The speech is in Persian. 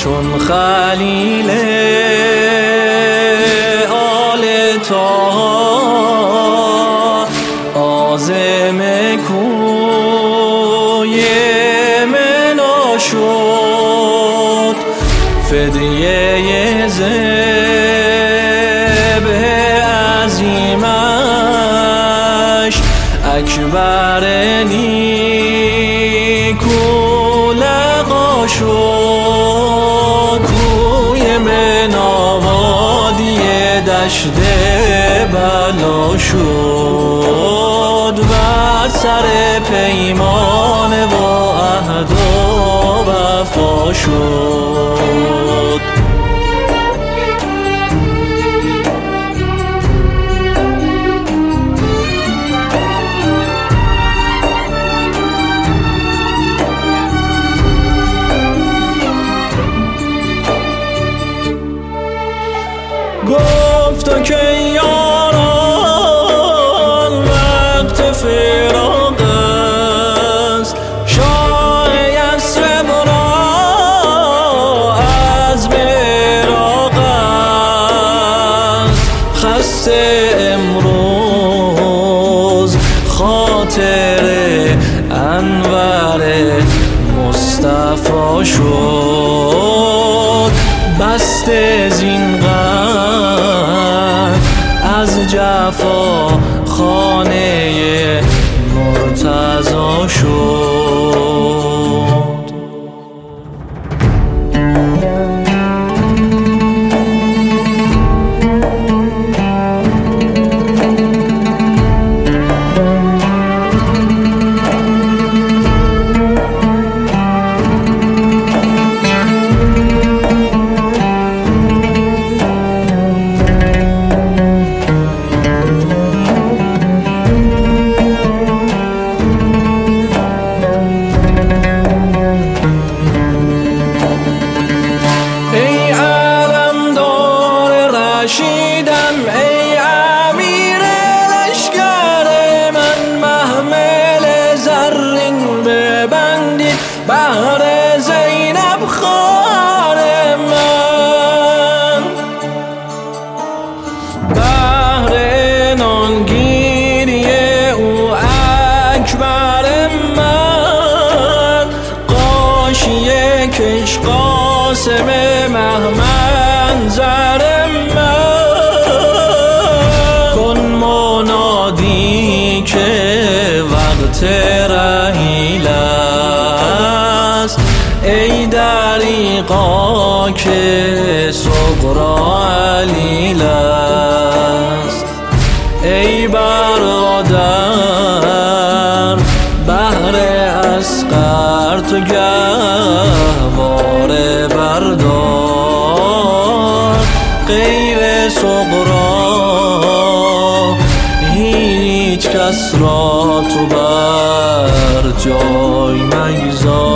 چون خلیل آل طه عازم کوی منا شد، فدیه ذبح عظیمش اکبر نیکو لقا شد. کوی منا وادی دشت بلا شد، بر سر پیمان و عهد و وفا شد. گفت که یاران وقت فراق است، شاه یثرب را از عراق است. خسته امروز خاطر انور مصطفی شد، بسته زین از جفا خانه مرتضی شد. ای امیر لشکر من، محمل زرین ببندید بهر زینب خواهر من. بهر نانگیری او اکبر من، غاشیه کش قاسم مهمنظر من. که وقت رحیل است، ای دریغا که صغرا علیل است. ای برادر بهر اصغر تو گهواره بردار، غیر صغرا هیچ کس را تو بر جای مگذار.